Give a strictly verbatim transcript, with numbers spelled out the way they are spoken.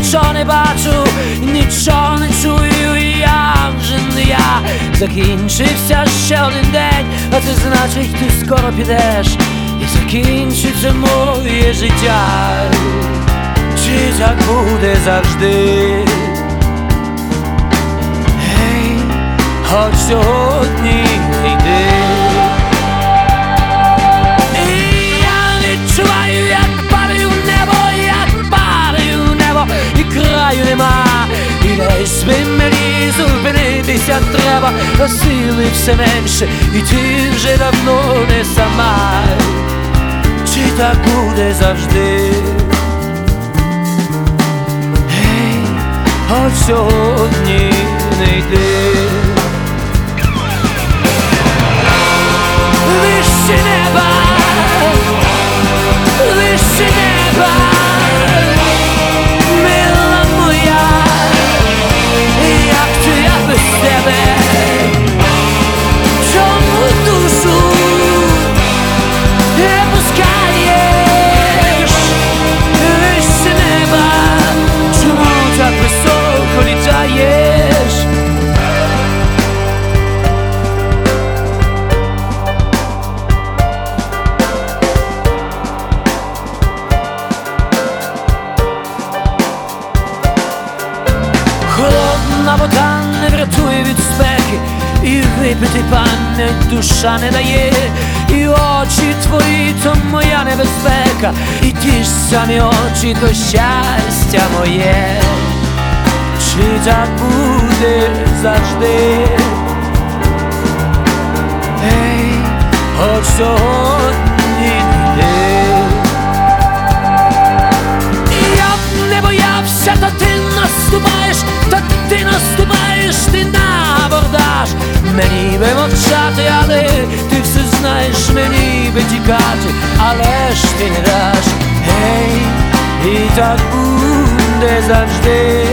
нічого не бачу, нічого не чую, і я вже не я. Закінчився ще один день, а це значить, ти скоро підеш, і закінчиться моє життя. Чи так буде завжди? Гей, хоч сьогодні не йди. І я відчуваю, як падаю в небо, як падаю в небо, і краю нема. І десь би мені зупинитися треба, а сили все менше, і ти вже давно не сама. Чи так буде завжди? Гей, хоч сьогодні не йди. Вище неба, вище неба, мила моя, як ти, я без тебе, чому душу не пускаєш? Вище неба, чому так високо літаєш? Холодна вода не врятує від спеки, і випити пам'ять душа не дає, і очі твої то моя небезпека, і ті ж самі очі то щастя моє. Чи так буде завжди? Ей, хоч сьогодні не йди. Я б не боявся, та ти наступаєш, та ти наступаєш, ти на абордаж. Мені би мовчати, але ти все знаєш, мені би тікати, але ж ти не даш. Гей, і так буде завжди.